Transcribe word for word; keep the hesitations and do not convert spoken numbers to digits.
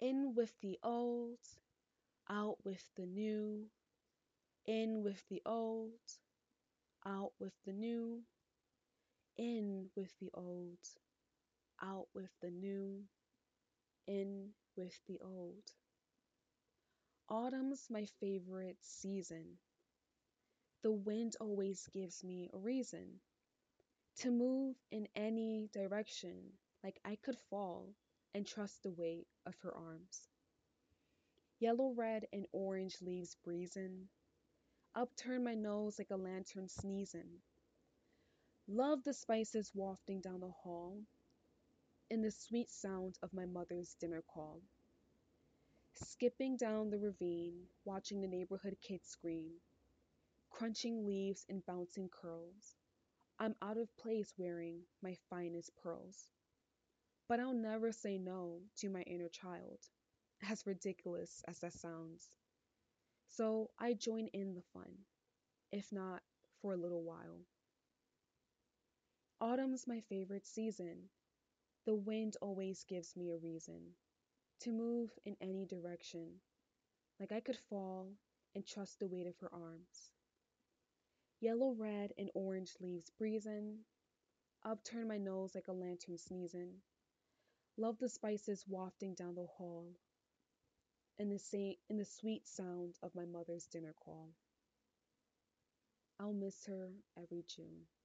In with the old, out with the new. In with the old, out with the new. In with the old, out with the new. In with the old. Autumn's my favorite season. The wind always gives me a reason to move in any direction, like I could fall and trust the weight of her arms. Yellow, red, and orange leaves breezing, upturn my nose like a lantern sneezing. Love the spices wafting down the hall, and the sweet sound of my mother's dinner call. Skipping down the ravine, watching the neighborhood kids scream, crunching leaves and bouncing curls. I'm out of place wearing my finest pearls. But I'll never say no to my inner child, as ridiculous as that sounds. So I join in the fun, if not for a little while. Autumn's my favorite season. The wind always gives me a reason to move in any direction, like I could fall and trust the weight of her arms. Yellow, red, and orange leaves breezing, upturn my nose like a lantern sneezing. Love the spices wafting down the hall, and the, sa- and the sweet sound of my mother's dinner call. I'll miss her every June.